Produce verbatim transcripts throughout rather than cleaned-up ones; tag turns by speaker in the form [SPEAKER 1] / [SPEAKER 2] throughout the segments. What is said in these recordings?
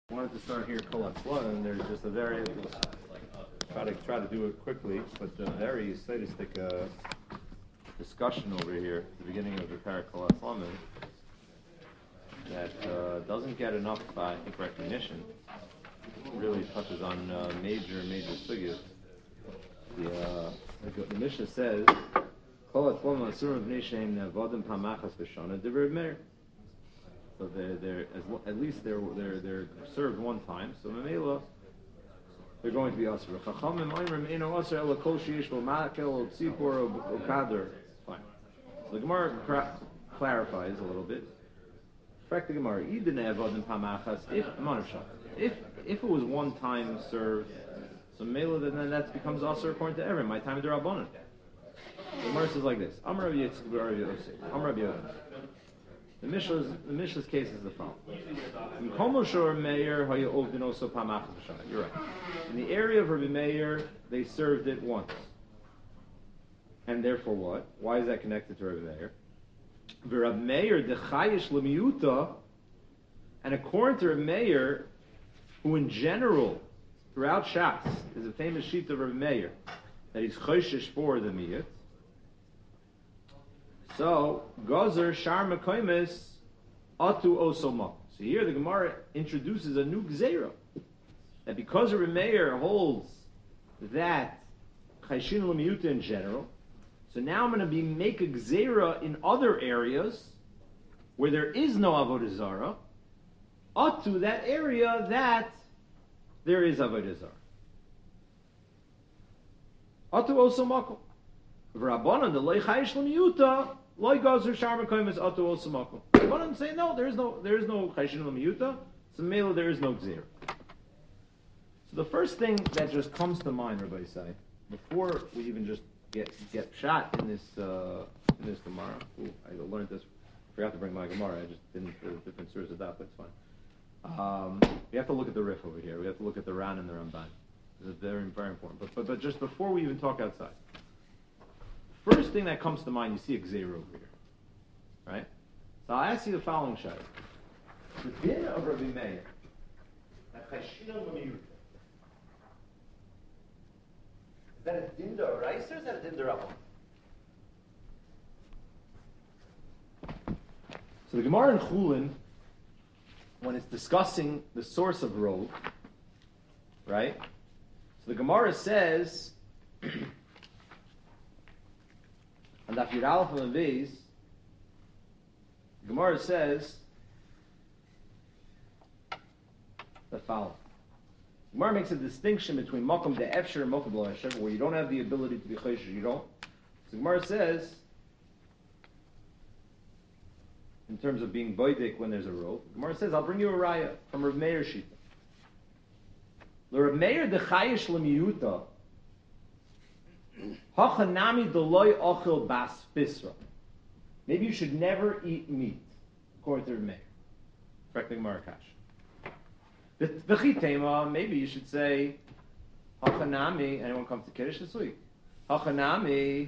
[SPEAKER 1] I wanted to start here Kol HaTzla, and there's just a very try to try to do it quickly, but a very sadistic uh, discussion over here at the beginning of the Parak Kol HaTzla that uh, doesn't get enough, uh, I think, recognition. It really touches on uh, major, major sugyas. The, uh, the, the Mishnah says, Kol HaTzla Masurim B'nei Shein Nevadim Pamachas V'Shana D'Reb Meir. So they're, they're as, at least they're they're they're served one time. So Mamela, they're going to be asur. Chachamim Oimrim Eino Asur Ela Kol Sheish Bo Makel O Tzipor O Kader. Fine. So the Gemara clarifies a little bit. Correct the Gemara. Eden Evadim Pamachas. If if if it was one time served, so Mamela, then that becomes asur according to everyone. My time of the Rabbanon. The Gemara says like this: Amar Rabbi Yitzchak Bar Rabbi Yosef. Amar Rabbi Yosef. The Mishnah's, the Mishnah's case is the following. You're right. In the area of Rabbi Meir, they served it once. And therefore what? Why is that connected to Rabbi Meir? Rabbi Meir, the chayish l'miyuta, and according to Rabbi Meir, who in general, throughout Shas, is a famous sheet of Rabbi Meir, that he's chayshish for the miyut. So, Gozer Shar Mekoimis Atu Osoma. So here the Gemara introduces a new Gzeira. That because Rabbi Meir holds that Chayshin L'miyuta in general, so now I'm going to be make a Gzeira in other areas where there is no Avodah Zarah, Atu, that area that there is Avodah Zarah. Atu Osomako. Rabbanan, the Lei Chayish L'miyuta, Loi Gozer Shar Mekoimis Atu Osomako. Rabbanan say no, there is no, there is no Chayshin L'miyuta. So Mela, there is no Gzeira. So the first thing that just comes to mind, Rabbi say, before we even just get get shot in this uh, in this Gemara. Ooh, I learned this. Forgot to bring my Gemara. I just didn't the different sources of that, but it's fine. Um, we have to look at the Rif over here. We have to look at the Ran and the Ramban. This is very very important. But but but just before we even talk outside. First thing that comes to mind, you see a Gzeira over here, right? So I'll ask you the following shayla: the din of Rabbi Meir, that Chayshin L'miyuta, is that a din d'oraisa or is that a din d'rabbanan? So the Gemara in Chulin, when it's discussing the source of rov, right? So the Gemara says. And Daf Yud Aleph and Beis, Gemara says the following. Gemara makes a distinction between Makom de Efsher and Makom de Efsher, where you don't have the ability to be Chayshish, you don't. So Gemara says, in terms of being Boidik when there's a rov, Gemara says, I'll bring you a raya from Rav Meir Shita. The Rav Meir de Chayish L'miyuta, Hachanami deloy ochel bas fisra. Maybe you should never eat meat, according to Rav Meir. Correcting Marakash. The chitema, maybe you should say Hachanami. Anyone come to Kiddush this week? Hachanami.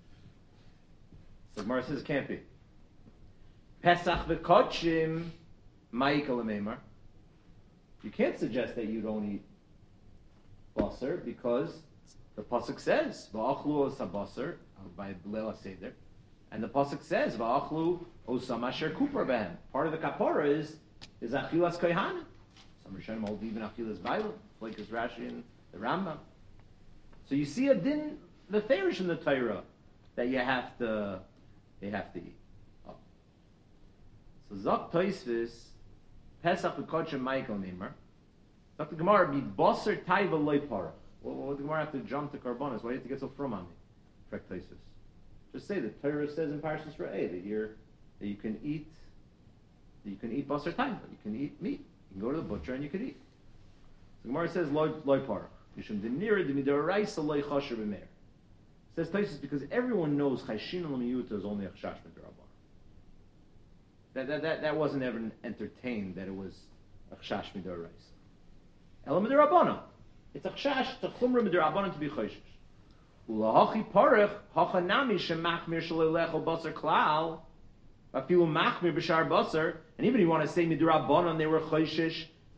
[SPEAKER 1] The Gemara says it can't be. Pesach v'kodshim ma'ikal lememar. You can't suggest that you don't eat basar because the pasuk says va'achlu osabasar by Leila Seder, and the pasuk says va'achlu osam asher kupar behem. Part of the kapara is is achilas kohanim. Some Rishonim hold even achilas bailim, like as Rashi and the Rambam. So you see a din the ferish in the Torah that you have to you have to eat. Oh. So zok toisvis pesach v'kodshim ma'ikal nemer. Zok the Gemara be basar taiva loy parach. Well, what the Gemara have to jump to Karbonis? Why do you have to get so from on me? Just say that Torah says in Parashas Re'eh that you're that you can eat that you can eat basar time, you can eat meat. You can go to the butcher and you can eat. So the Gemara says loy loy parach. Yishum denira demidoraisa loy chasher b'meir. Says Taisus because everyone knows Chayshin L'miyuta is only a chash midrabanan. That that that that wasn't ever entertained that it was a chash midoraisa. Elam midrabanan. It's a chash, it's a chumra midrabanan to be chayshish. Ulahachi parach hachanami shemachmir shalei basar klal. Afilu machmir b'shar basar. And even if you want to say midrabanan, they were chayshish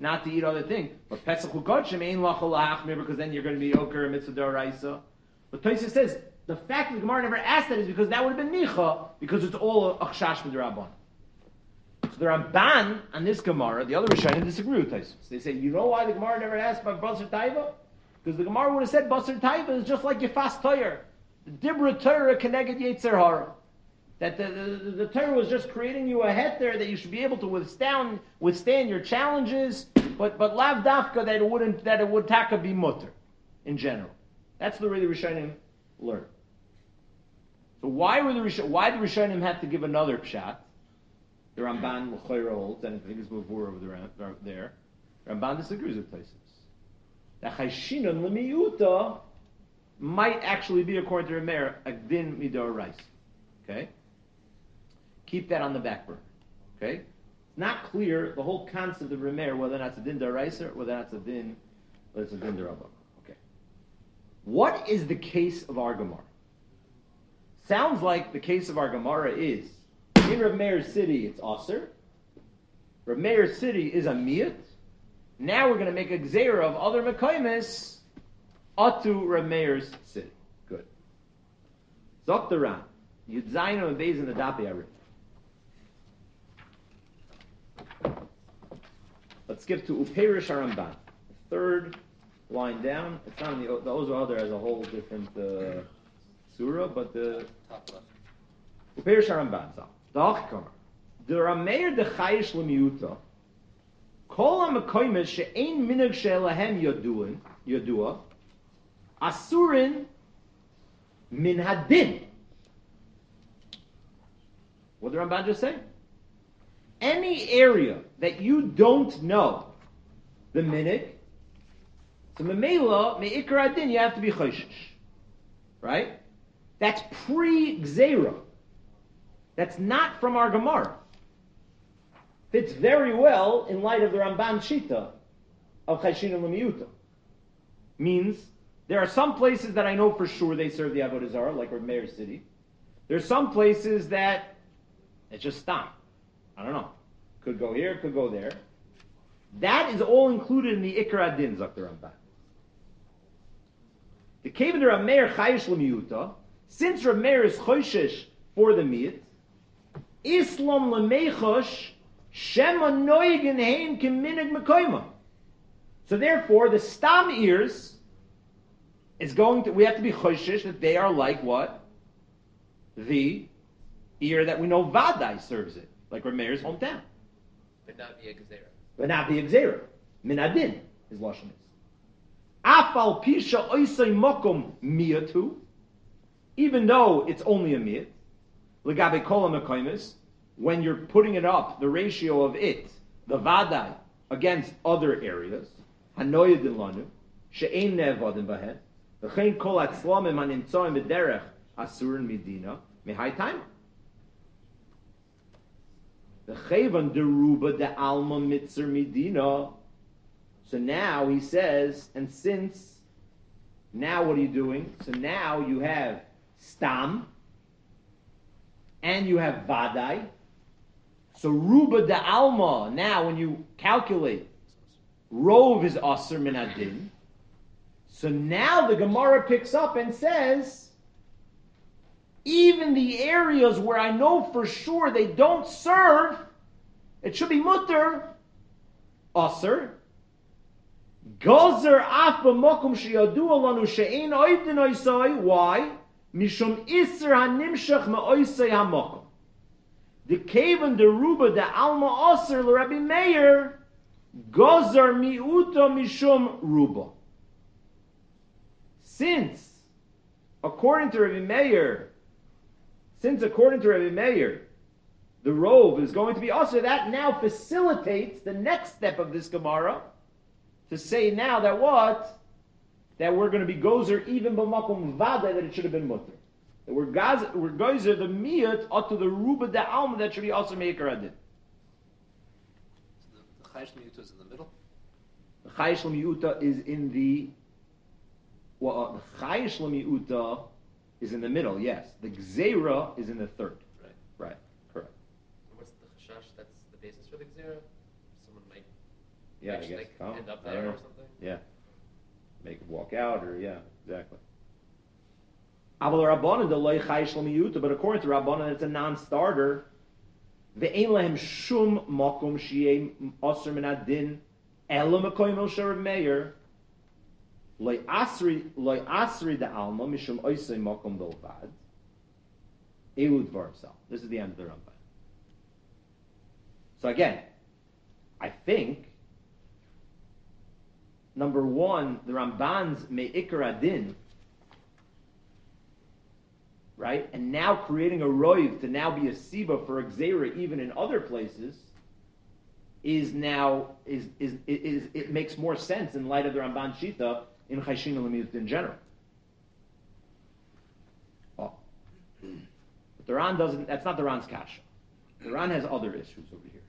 [SPEAKER 1] not to eat other things. But Pesach Ukodshim ain't lachol lahachmir because then you're going to be oker mitzvah d'oraisa. But Tosfos says the fact that the Gemara never asked that is because that would have been nicha because it's all achshash b'derabban. So the Ramban on this Gemara, the other Rishonim disagree with Tosfos. They say, you know why the Gemara never asked about Basar Taiva? Because the Gemara would have said Basar Taiva is just like Yefas Toyer. The Dibra Torah connected Yetzer Hara. That the, the, the Torah was just creating you a heter that you should be able to withstand withstand your challenges, but but lav dafka that it wouldn't that it would taka be mutter in general. That's the way the Rishonim learn. So why were the Rishonim, why did the Rishonim have to give another pshat? The Ramban l'chayra holds, and I think it's before over the, there. Ramban disagrees with Tosfos. That chayshinon l'miyuta might actually be, according to Rameir, a din midor rice. Okay? Keep that on the back burner. Okay? It's not clear, the whole concept of Rameir, whether or not it's a din d'oraisa or whether or not it's a din, whether it's a din d'rabban. Okay. What is the case of our Gemara? Sounds like the case of our Gemara is, in Rav Meir's city, it's Aser. Rav Meir's city is a Miyat. Now we're going to make a Gzeira of other Mekaymis Atu Rav Meir's city. Good. Zok the Ram. Yud Zayin and Beis in the Dapi Arif. Let's skip to Uperish Aramban. The third line down. It's not in the, the Ozer Other has a whole different uh, surah, but the Uperish Aramban. The Achkamar. The Rameir de Chayish Lemiuta. Kol HaMekoymes she'ein minig she'elahem yaduin, yadua, asurin min hadin. What did the Ramban just say? Any area that you don't know the minig, so memela me'ikar adin, you have to be choshish, right? That's pre-gzeira. That's not from our Gemara. Fits very well in light of the Ramban Shita of Chayshin and Lemiyuta. Means there are some places that I know for sure they serve the Avodah Zarah, like Rav Meir's city. There's some places that it's just stam. I don't know. Could go here, could go there. That is all included in the Ikar Adin, Zok the Ramban. The cave of the Rav Meir Chayish Lemiyuta, since Rav Meir is Choshesh for the Miyat, Islam Lemechosh Shema Noigin Hein Kiminig Mekoima. So therefore, the stam ears is going to, we have to be choshish that they are like what? The ear that we know Vadai serves it, like Rav Meir's hometown.
[SPEAKER 2] But not be a gzera.
[SPEAKER 1] But not be a gzera. Min adin, his lashon is. Afal pisha oisei mokum miyatu, even though it's only a miyat, legabe kol ha-mekoymes, when you're putting it up, the ratio of it, the vadai, against other areas, hanoyedin lanu, she'ein ne'evadim bahen, v'chein kol atzlamim hanimtzoim b'derech asurin midina, mehai taima. V'chevan deruba de alma mitzer midina. So now he says, and since, now what are you doing? So now you have stam, and you have vadai. So ruba de alma, now when you calculate, rov is aser min adin. So now the Gemara picks up and says, even the areas where I know for sure they don't serve, it should be mutter, aser. Gozer af b'mokum sheyadu alanu she'ein oivdin oisai. Why? Mishum iser hanimshach me'oisai hamokum. The kaven de ruba de alma aser l'Rabbi Meir gozer miuta mishum ruba. Since, according to Rabbi Meir, since according to Rabbi Meir, the rove is going to be aser, that now facilitates the next step of this Gemara to say now that what? That we're going to be gozer even b'makom vada, that it should have been mutter. That we're, gaz, we're gozer the miyat to the ruba de alma that should be also meikar adin.
[SPEAKER 2] So the, the chayish l'miyuta is in the middle?
[SPEAKER 1] The chayish l'miyuta is in the, well, uh, the chayish l'miyuta is in the middle, yes. The gzeira is in the third.
[SPEAKER 2] Right.
[SPEAKER 1] Right, correct.
[SPEAKER 2] And what's the chashash? That's the basis for the gzera? Someone might
[SPEAKER 1] Yeah, I
[SPEAKER 2] Which,
[SPEAKER 1] guess
[SPEAKER 2] like,
[SPEAKER 1] come.
[SPEAKER 2] end up
[SPEAKER 1] I don't
[SPEAKER 2] there
[SPEAKER 1] know.
[SPEAKER 2] or something.
[SPEAKER 1] Yeah. Make it walk out, or yeah, exactly. But according to Rabbanan, it's a non-starter. Ve'ein lehem shum makom shi'ei aser min adin elo mekoyim el sherav meir loy asri loy asri de alma mishum oisei makom bilvad elud varsal. This is the end of the Ramban. So again, I think number one, the Ramban's me'ikar adin, right? And now creating a roiv to now be a siba for a gzeira even in other places is now is is is, is it makes more sense in light of the Ramban Shita in Chayshin Lamiyut in general. Oh. But the Ran doesn't. That's not the Ran's kasha. The Ran has other issues over here.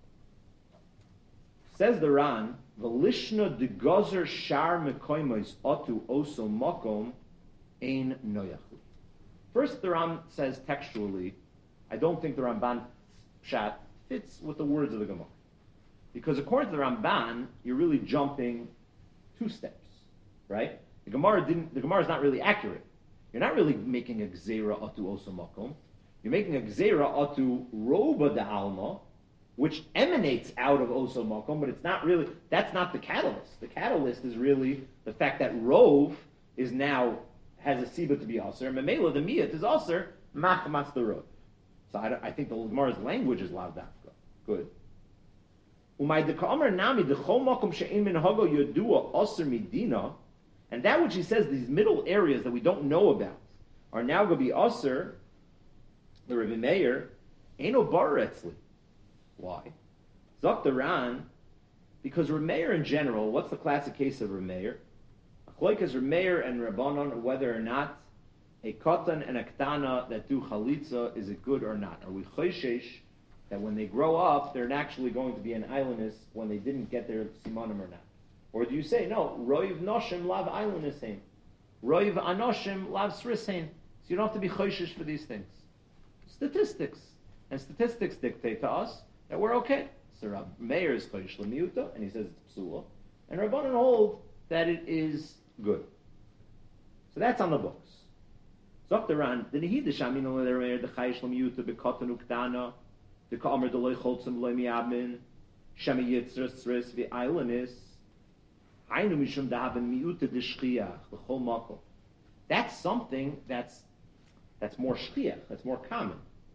[SPEAKER 1] Says the Ran, "V'lishna de gozer shar mekoymos otu oso makom ein noyachu." First, the Ram says textually, I don't think the Ramban pshat fits with the words of the Gemara. Because according to the Ramban, you're really jumping two steps, right? The Gemara didn't. The Gemara is not really accurate. You're not really making a gzeira atu osa makom. You're making a gzeira atu roba de alma, which emanates out of osa makom, but it's not really. That's not the catalyst. The catalyst is really the fact that rov is now has a siba to be aser. Memela the miyat is aser machmas the rov. So I, I think the Gemara's language is lav dafka. Good. Umay dekamer nami dechol makom she'in min hago yodua aser midina, and that which he says these middle areas that we don't know about are now going to be aser. The Rebbe Meir ain't bar etzli. Why? Zok the Ran, because Rebbe Meir in general. What's the classic case of Rebbe Meir? Achloikas Rebbe Meir and Rabbanon, whether or not a katan and a ktana that do chalitza is it good or not? Are we choishesh that when they grow up they're actually going to be an islandess when they didn't get their simanim or not? Or do you say no? Roiv noshim lav islandess roiv anoshim lav srisain. So you don't have to be choishesh for these things. Statistics, and statistics dictate to us that we're okay. So Rab Meir is choishesh lemiuta, and he says it's psula, and Rabbanon hold that it is good. So that's on the books. Zok the Ran, the Nehid Shamin over there, the Chayish Lemiuta, the Katan Uktana, the Ka'amr the Loy Choltzim Loy Miabmin, Shemi Yitzras Sris, the Islandis, Hainu Mishum Dahaben Miuta de Shchiach, the Chol Makom. That's something that's that's more Shchiach, that's more common.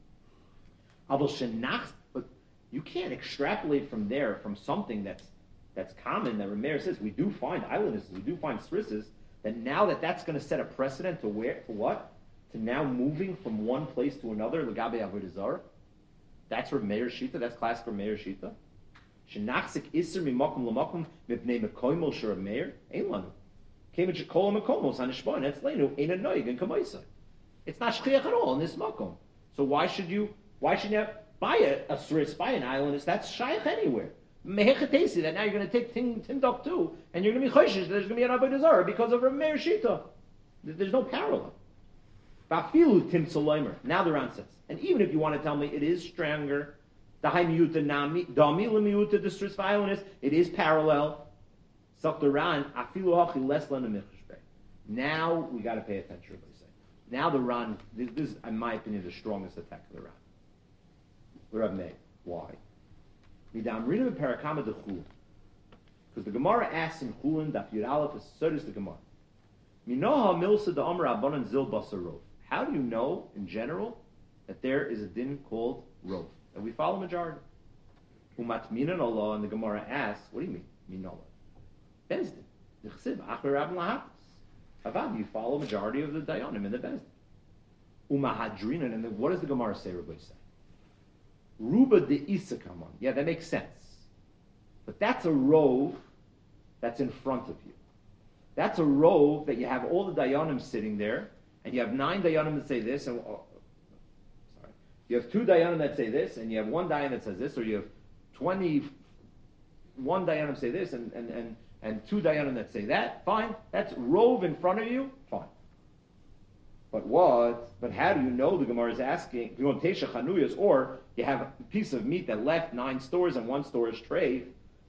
[SPEAKER 1] Abel Shenach, but you can't extrapolate from there from something that's that's common that Rameir says we do find islandesses, we do find srisses, that now that that's going to set a precedent to where, to what? To now moving from one place to another, L'gabe Avodah Zarah. That's Rameir Shita, that's classic Rameir Shita. Shenachzik Isser mimakum lamakum mipnei mekoymol shel Rameir, ein lanu. Kemet shekol mekomos hanishbon, that's lenu, ein a noig and kamaisa. It's not shchiach at all in this makom. So why should you, why should you buy a, a sris, buy an islandess? That's shaykh anywhere. Mehechatesi, that now you're going to take Tindok too, and you're going to be choishish, there's going to be an Avodah Zarah because of a Meir Shita. There's no parallel. Bafilu Tim Soleimer. Now the Ran says, and even if you want to tell me it is stronger, the high miyuta nami, dami lemiyuta distris violinist, it is parallel. Sak the Ran, afilu hachi less lena michshbei. Now we got to pay attention to what they say. Now the Ran, this, this is, in my opinion, the strongest attack of the Ran. The Rav Meir. Why? Because the Gemara asks in Chulin, Daf Yud Aleph, so does the Gemara. How do you know, in general, that there is a din called rov? And we follow majority. Umatminan Allah, and the Gemara asks, what do you mean? Minola. Bezdin. Avad, you follow majority of the Dayanim in the Bezdin. Umahadrinan, and then what does the Gemara say, Rabbi say? Ruba de Isakamon. Yeah, that makes sense. But that's a rove that's in front of you. That's a rove that you have all the Dayanim sitting there, and you have nine Dayanim that say this, and oh, sorry, you have two Dayanim that say this, and you have one Dayan that says this, or you have twenty-one Dayanim say this, and, and, and, and two Dayanim that say that. Fine. That's rove in front of you. Fine. But what? But how do you know? The Gemara is asking. If you want Tesha Chanuyas, or you have a piece of meat that left nine stores and one store is treif,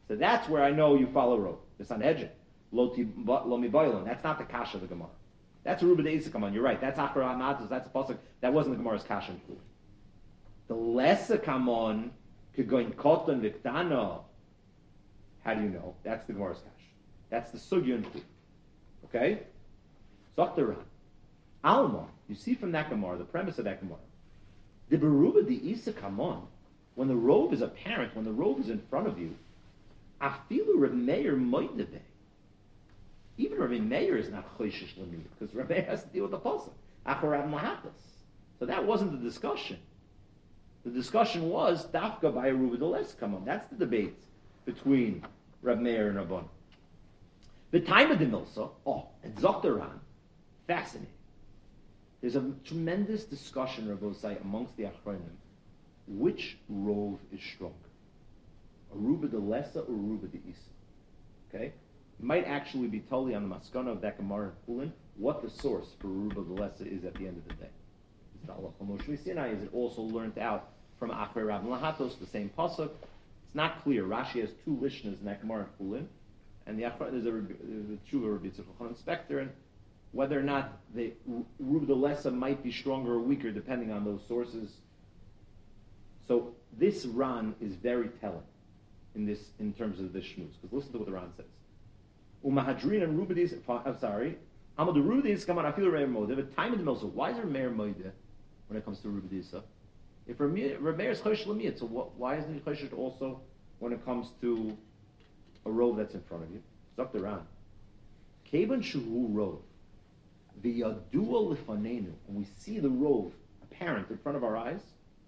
[SPEAKER 1] So that's where I know you follow Rov. The Sanhedrin. Lo mi boilin. That's not the kasha of the Gemara. That's Aruba de Isakaman. You're right. That's Achra Matos. That's a pasuk. That wasn't the Gemara's kasha in Chulin. The lesser kamon could go in koton viktana. How do you know? That's the Gemara's kasha. That's the sugya in Chulin. Okay? Zoktaran. Alma. You see from that Gemara, the premise of that Gemara. The Beruba de Isakamon, when the robe is apparent, when the robe is in front of you, Afilu Reb Meir Moidnebe. Even Reb Meir is not choishish l'miyut, because Reb Meir has to deal with the pasuk. Acharab Mahatas. So that wasn't the discussion. The discussion was Dafka by Aruba de Leskaman. That's the debate between Reb Meir and Rabban. The time of the Milsa, oh, and Zoktaran, fascinating. There's a tremendous discussion, Rabbi say, amongst the Achronim, which rove is stronger, Aruba de Lesa or Aruba de Isa. Okay, it might actually be totally on the maskana of that Gemara in Kulin what the source for Aruba de Lesa is at the end of the day. Is it Allah Moshe Sinai? Is it also learned out from Achrei Rab Lahatos, the same pasuk? It's not clear. Rashi has two lishnas in that Gemara in Kulin, and the Achronim, there's a, there's a tshuva Rabbi Tzachon inspector, and whether or not the Ruba de Lesa might be stronger or weaker depending on those sources. So this Ran is very telling in this in terms of this shmuz. Because listen to what the Ran says. Umahadrin and Rubadis, I'm sorry. Amad Rubadis come on, I feel Reir Moed. But time in the middle, so why is there Meir Moed when it comes to Rubadisa? If Remeir is Chosh Lamiyat, so what, why isn't he Chosh also when it comes to a robe that's in front of you? Zok the Ran. Keban Shuhu Rove. The Yadua Lifanenu, and we see the rove apparent in front of our eyes.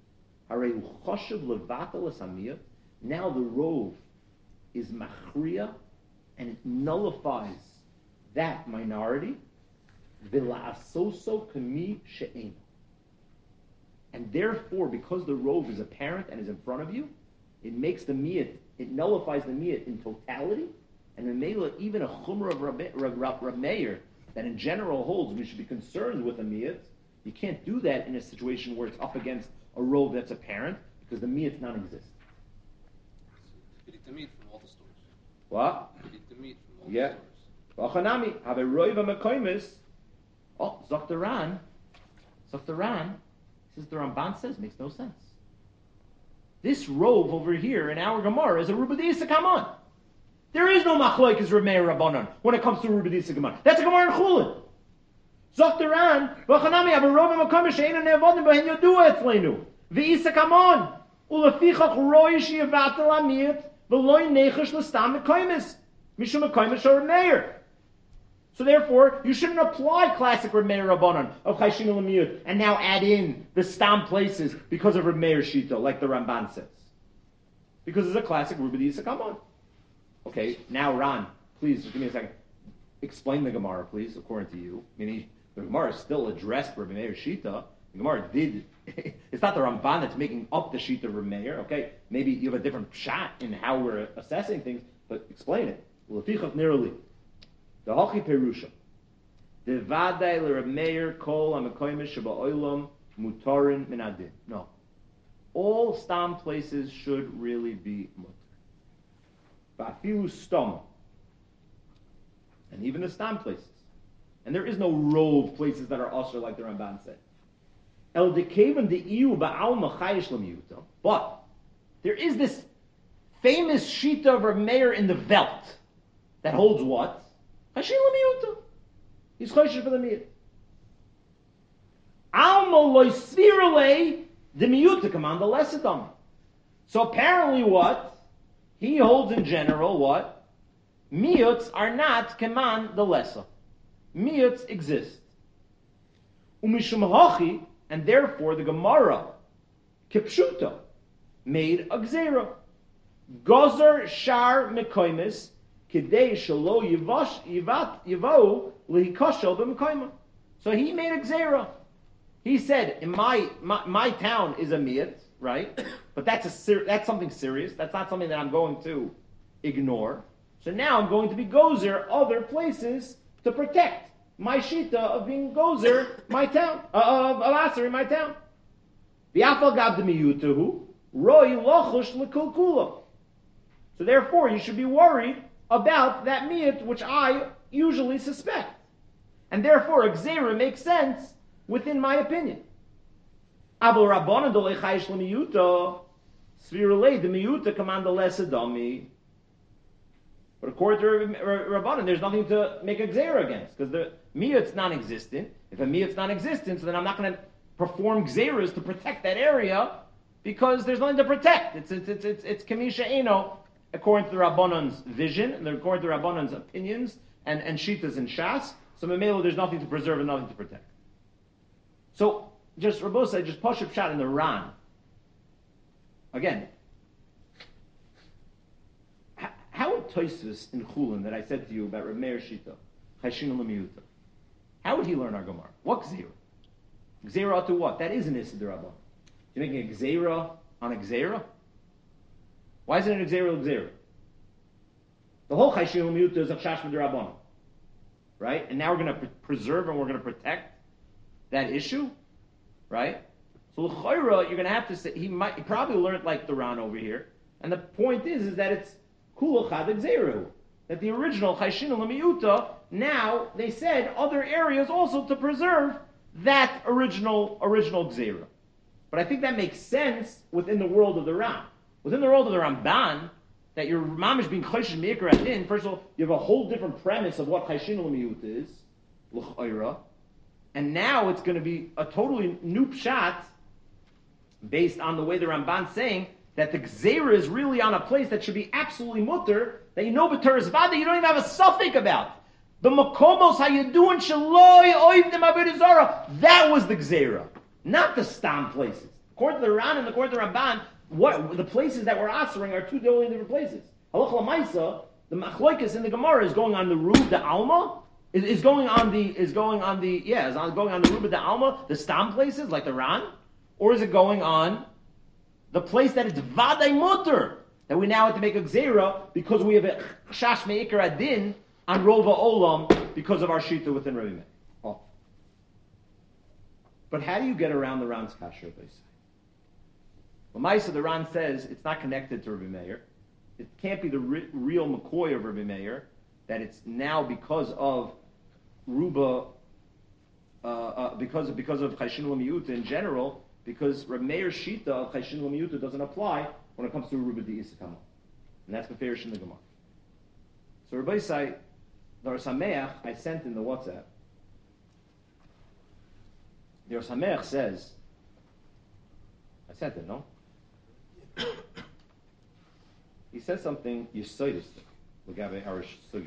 [SPEAKER 1] Now the rove is machria, and it nullifies that minority. And therefore, because the rove is apparent and is in front of you, it makes the miyat, it nullifies the miyat in totality, and even a chumrah of Rab Meir that in general holds we should be concerned with a miyat. You can't do that in a situation where it's up against a robe that's apparent, because the miyat's non-existent.
[SPEAKER 2] You eat the meat from all the stores.
[SPEAKER 1] What?
[SPEAKER 2] You eat the meat from all
[SPEAKER 1] yeah.
[SPEAKER 2] the stores.
[SPEAKER 1] V'achanami, have a roiva mekoimis. Oh, Zoktaran. Zoktaran. Says the Ramban says, makes no sense. This robe over here in our Gemara is a Rubadisa, come on. There is no machloikas Ramei Rabbanon when it comes to Rubadisa Gemara. That's a Gemara in Chulin. Zoktaran, v'chanami have a robe mekoimis she'ena ne'avodim b'hen yodua etzleinu. V'isa kamon. Ulefichach roish yevatel amiyat v'loi nechash l'stam mekoimis. Mishum mekoimis or Meir. So therefore, you shouldn't apply classic Reb Meir Rabbanon of Chayshin Lamiyut and now add in the stam places because of Reb Meir Shita, like the Ramban says. Because it's a classic Rubadi Yisakaman. Okay, now Ran, please, just give me a second. Explain the Gemara, please, according to you. Meaning, the Gemara is still addressed Reb Meir Shita. The Gemara did, it's not the Ramban that's making up the Shita of Reb Meir, okay? Maybe you have a different shot in how we're assessing things, but explain it. L'tichach nirali. The Hachi Perusha. The Vadai l'Reb Meir kol ha'mekoyim sheba'olam mutarin min adin. No. All stam places should really be mutar. Va'afilu stom. And even the stam places. And there is no rove places that are usher like the Ramban said. El dekevan de'iu ba'al machayish l'miyuta. But there is this famous shita of Reb Meir in the Velt that holds what? Hashin l'miyuta. He's choishish for the miyut. Alma loy svirale the miyuta command the lesadam. So apparently what? He holds in general what? Miyuts are not command the lesa. Miyuts exist. Umishum hachi, and therefore the Gemara kipshuta made a gzera. Gozer shar mekoimis Kidei shelo yivash yivat yivau lihikoshel b'mekoyma. So he made a gzera. He said, "In my, my my town is a miyat, right? But that's a ser- that's something serious. That's not something that I'm going to ignore. So now I'm going to be gozer other places to protect my shita of being gozer my town uh, of of aser in my town. V'afal gab demiyutahu roi lochush lekulkula." So therefore, you should be worried about that miyut, which I usually suspect. And therefore, Gzeira makes sense within my opinion. Abel Rabbanan dolei chayish l'miyuta, svirulei the miyuta command the less adami. But according to Rabbanan, there's nothing to make a Gzeira against, because the miyut's non-existent. If a miyut's non-existent, so then I'm not going to perform Gzeiras to protect that area, because there's nothing to protect. It's it's it's it's, it's Kamisha Eno, according to the Rabbanan's vision, and according to the Rabbanan's opinions, and, and Shitas and Shas. So Memelo, there's nothing to preserve and nothing to protect. So, just Rabbo said, just Pashup shot in the Ran. Again, h- how would Tosfos in Chulin that I said to you about Reb Meir Shita, Chayshina L'miyuta, how would he learn our Gemara? What Gzeira? Gzeira to what? That is an Issa D'Rabban. You're making a Gzeira on a Gzeira? Why isn't it a Gzeira Gzeira? The whole Chayshina L'miyuta is a Chash D'Rabban. Right? And now we're going to pre- preserve and we're going to protect that issue, right? So l'chayra, you're going to have to say, he might, he probably learned like the Ran over here, and the point is, is that it's kula chad gzeru, that the original chayshina l'miyuta, now they said other areas also to preserve that original, original gzeru. But I think that makes sense within the world of the Ran. Within the world of the Ramban, that your mamish being chayshin meikar adin, first of all, you have a whole different premise of what chayshin l'miyut is, l'chayra, and now it's going to be a totally new pshat based on the way the Ramban's saying that the gzeira is really on a place that should be absolutely mutter, that you know b'teres vada, you don't even have a suffix about. The makomos hayadun shaloi oivdim avodah zara, that was the gzeira, not the stam places. According to the Ran and according to the Ramban, what the places that we're answering are two totally different places. Halach l'maisa, the machloikas in the Gemara is going on the Rub de Alma, is, is going on the is going on the yeah, is on, going on the Rub de Alma, the stam places like the Ran, or is it going on the place that it's vaday mutter that we now have to make a gzeira because we have a chash meikar adin on rova olam because of our shita within Rabbi Meir. Oh. But how do you get around the Ran's kasher? L'maisa, the Ran says it's not connected to Rabbi Meir. It can't be the re- real McCoy of Rabbi Meir, that it's now because of Ruba, uh, uh, because of, because of Chayshin L'miyuta in general, because Rabbi Meir's Shita of Chayshin L'miyuta doesn't apply when it comes to Ruba di Isakama. And that's Beferish in the Gemara. So Rabbi Yisai, the Or Sameach, I sent in the WhatsApp. The Or Sameach says, I sent it, no? He says something yisoidistic. L'gabe arish sugya.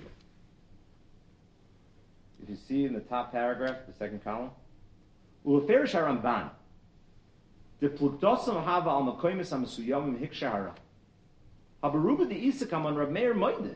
[SPEAKER 1] If you see in the top paragraph, the second column, Uleferish Haramban, the plukdosam hava al makoimis hamasuyamim hiksha hara. Habaruba the Isakam on Rab Meir Moide.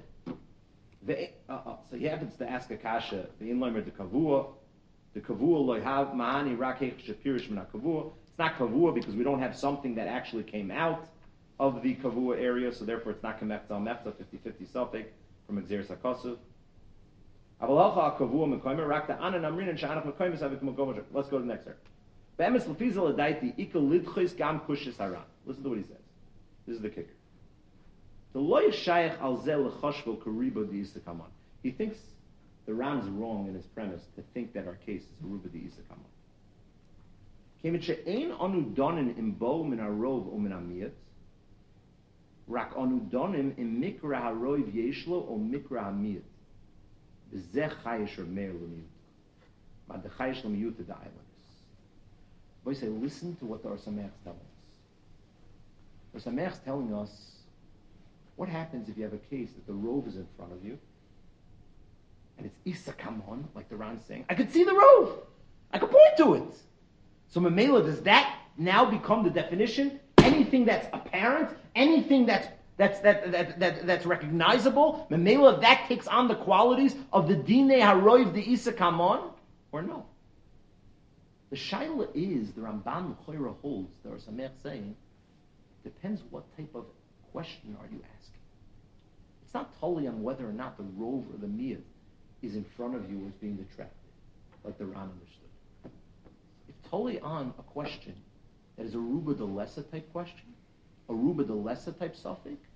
[SPEAKER 1] So he happens to ask a kasha, the inlimer the kavua, the kavua loy have ma'ani rakech shapirish min kavua. It's not kavua because we don't have something that actually came out of the kavua area, so therefore it's not kemefta al mefta, fifty-fifty suffix from Exer Sakosu. Avalacha kavua mekoimer rakta anan amrin and sha'anach mekoimer savik mekoimer. Let's go to the next part. Be'emes lefizal adaiti ikal lidchis gam kushis haran. Listen to what he says. This is the kicker. The loy shayach al zel lechoshvo kariba di isakaman. He thinks the Ram is wrong in his premise to think that our case is a ruba di isakaman. Kemit she'ein anu donin imbo min harov o min amiyat. Rak anu donim im mikra harov yeshlo o mikra hamiyat. B'zeh chayish or meir l'miyut. But the chayish l'miyut of the islanders. Boy say, listen to what the Or Sameach is telling us. Or Sameach is telling us what happens if you have a case that the rove is in front of you and it's Isakamon, like the Ran is saying. I could see the rove. I could point to it. So Mamela, does that now become the definition? Anything that's apparent, anything that's that's that, that, that that's recognizable, Mamela, that takes on the qualities of the Dine Haroiv the Isakamon, or no? The Shaila is, the Ramban L'choira holds, the Or Sameach saying, depends what type of question are you asking. It's not totally on whether or not the rove or the miyat is in front of you or is being detracted, like the Ran understood. It's totally on a question that is a ruba de lesa type question, a ruba de lesa type suffix,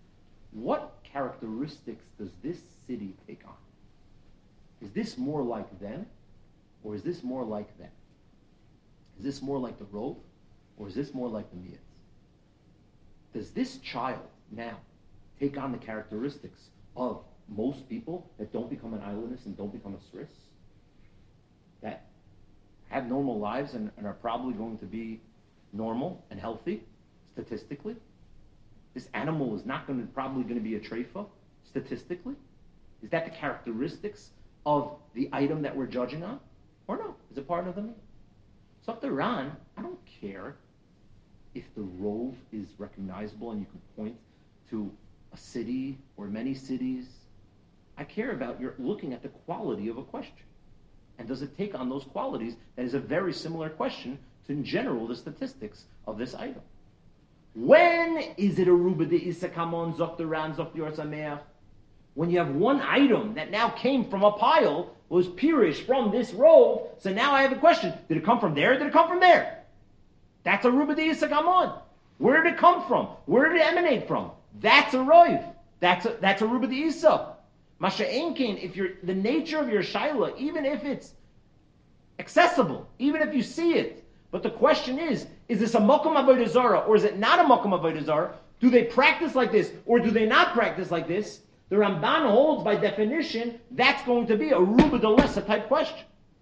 [SPEAKER 1] what characteristics does this city take on? Is this more like them, or is this more like them? Is this more like the Rov, or is this more like the Mias? Does this child now take on the characteristics of most people that don't become an islandess and don't become a Sris? That have normal lives and, and are probably going to be normal and healthy, statistically? This animal is not going to probably going to be a treifa, statistically? Is that the characteristics of the item that we're judging on? Or no? Is it part of the meal? So if the Ran, I don't care if the Rov is recognizable and you can point to a city or many cities. I care about you're looking at the quality of a question. And does it take on those qualities? That is a very similar question to, in general, the statistics of this item. When is it a ruba de isakamon zok the ran zok yorsameach? When you have one item that now came from a pile, was pirish from this Rov, so now I have a question. Did it come from there or did it come from there? That's a ruba de isakamon. Where did it come from? Where did it emanate from? That's a roiv. That's a, that's a ruba de isa. Masha Enkin, if you're the nature of your shaila, even if it's accessible, even if you see it, but the question is, is this a makom avodah zarah or is it not a makom avodah zarah? Do they practice like this or do they not practice like this? The Ramban holds by definition that's going to be a ruba de lesa type question.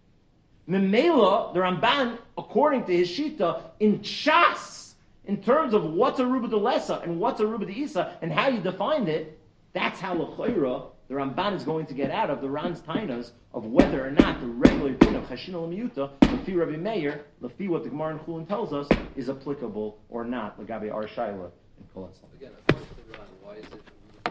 [SPEAKER 1] Memela, the Ramban, according to his shita, in Shas, in terms of what's a ruba de lesa and what's a ruba de isa and how you defined it, that's how l'chayra the Ramban is going to get out of the Ran's tainas of whether or not the regular din of Chashin al-Miyuta, Lefi Rabbi Meir, Lefi what the Gemara in Chulin tells us, is applicable or not, Legabe Ar Shaila and Kol Hatzal.
[SPEAKER 2] Again, according to the Ran, why is it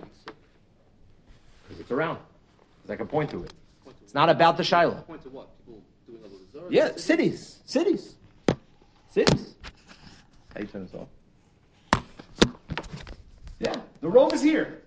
[SPEAKER 1] Because it's around. Because I can point to it.
[SPEAKER 2] point to
[SPEAKER 1] It's not about the Shaila.
[SPEAKER 2] Point to what? People doing a Zarah?
[SPEAKER 1] Yeah, cities. Cities. Cities. How you turn this off? Yeah, the Rov is here.